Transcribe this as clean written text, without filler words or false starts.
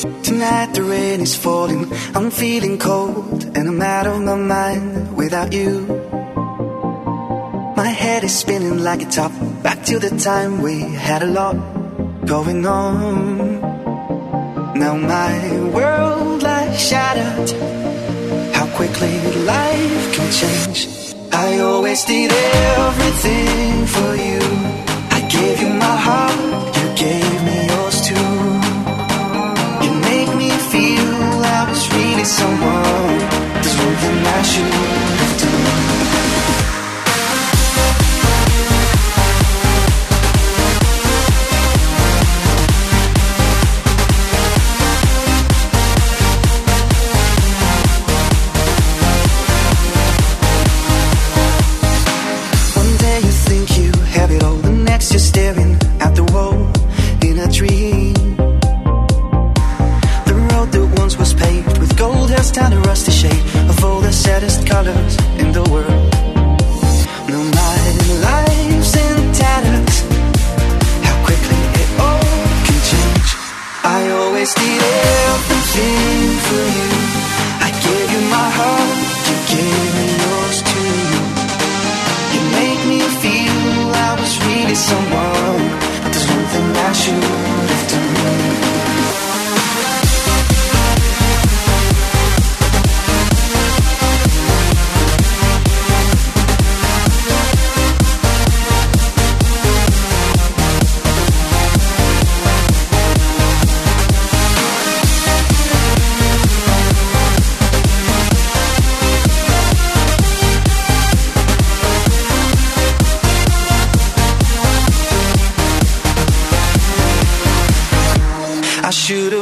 Tonight the rain is falling, I'm feeling cold, and I'm out of my mind without you. My head is spinning like a top, back to the time we had a lot going on. Now my world lies shattered, how quickly life can change. I always did everything for you. I gave you my heart, you gave me yours too. You make me feel I was really someone. There's something I should have done. You're staring at the wall in a dream. The road that once was paved with gold has turned a rusty shade of all the saddest colors in the world. Now my life's in tatters, how quickly it all can change. I always did everything for you. I gave you my heart, you gave me yours too. You make me feel I was really someone. There's one thing I should have done. I should have